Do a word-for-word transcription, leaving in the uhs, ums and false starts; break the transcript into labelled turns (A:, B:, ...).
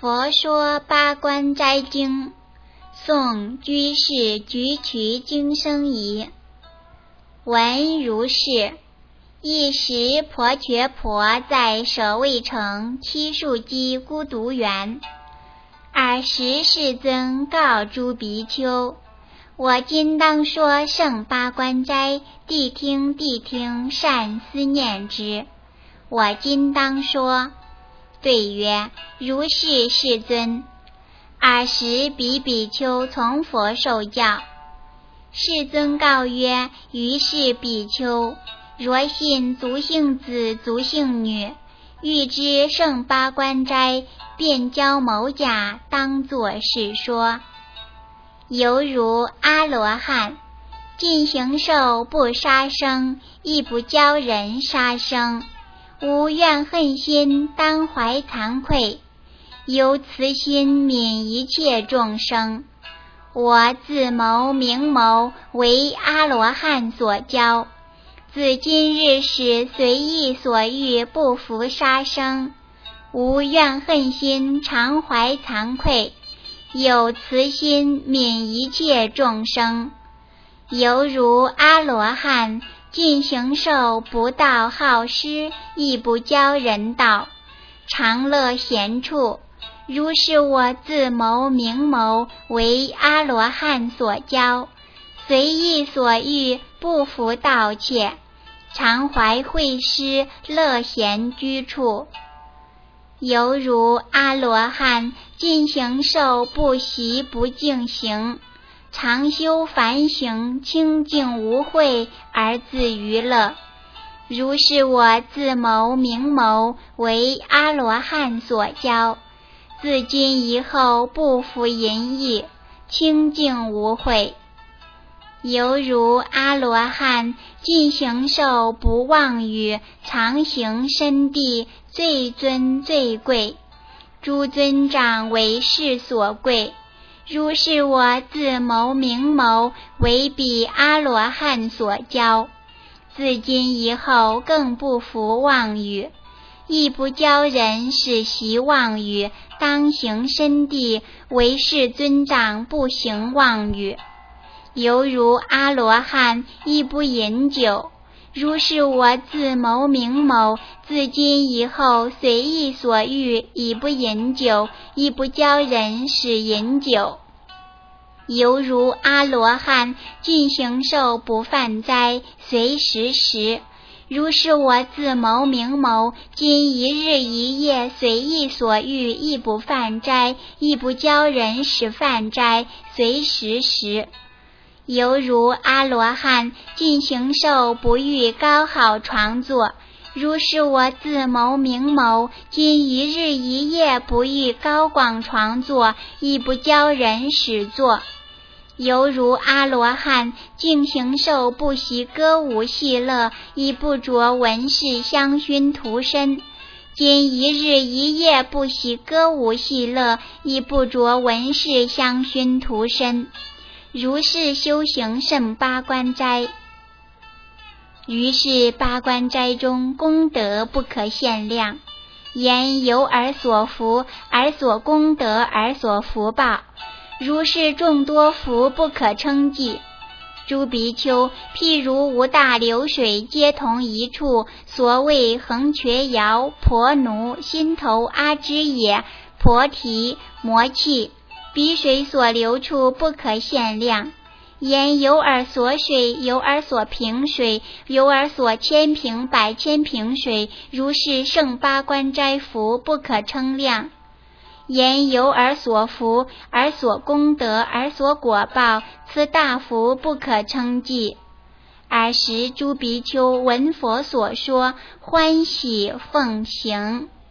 A: 佛说八关斋经，宋居士举渠经生仪。闻如是：一时婆觉婆在舍卫城七树基孤独园。尔时世尊告诸比丘：我今当说圣八关斋，谛听谛听，善思念之。我今当说。对曰：如是世尊。尔时彼比丘从佛受教。世尊告曰：于是比丘，若信族姓子族姓女，欲知圣八关斋，便教某甲当作是说。犹如阿罗汉，尽形寿不杀生，亦不教人杀生，无怨恨心，当怀惭愧，由慈心悯一切众生。我自谋明谋，为阿罗汉所教，自今日始随意所欲，不服杀生，无怨恨心，常怀惭愧，有慈心悯一切众生。犹如阿罗汉，尽形寿不道好施，亦不教人道，常乐闲处。如是我自谋明谋，为阿罗汉所教，随意所欲，不服盗窃，常怀惠施，乐闲居处。犹如阿罗汉，尽形寿不习不净行，常修梵行，清净无秽，而自娱乐。如是我自谋明谋，为阿罗汉所教，自今以后不服淫逸，清净无秽。犹如阿罗汉，尽形寿不妄语，常行深地，最尊最贵，诸尊长为世所贵。如是我自谋明谋，为彼阿罗汉所教，自今以后更不服妄语，亦不教人使习妄语，当行深地，为世尊长不行妄语。犹如阿罗汉，亦不饮酒。如是我自谋明谋，自今以后随意所欲，已不饮酒，亦不教人使饮酒。犹如阿罗汉，尽形寿不犯灾，随时食。如是我自谋明谋，今一日一夜随意所欲，亦不犯斋，亦不教人使犯斋，随时食。犹如阿罗汉，尽形寿不欲高好床座。如是我自谋明谋，今一日一夜不欲高广床座，亦不教人使坐。犹如阿罗汉，尽形寿不习歌舞戏乐，亦不着闻饰香薰涂身。今一日一夜不习歌舞戏乐，亦不着闻饰香薰涂身。如是修行甚八关斋。于是八关斋中功德不可限量，言由而所福，而所功德，而所福报，如是众多福不可称计。诸比丘，譬如无大流水，皆同一处，所谓横瘸摇、婆奴、心头阿支也、婆提、摩契，彼水所流处不可限量。言由尔所水，由尔所瓶水，由尔所千瓶百千瓶水，如是圣八关斋福不可称量。言由而所福，而所功德，而所果报，此大福不可称计。尔时诸比丘闻佛所说，欢喜奉行。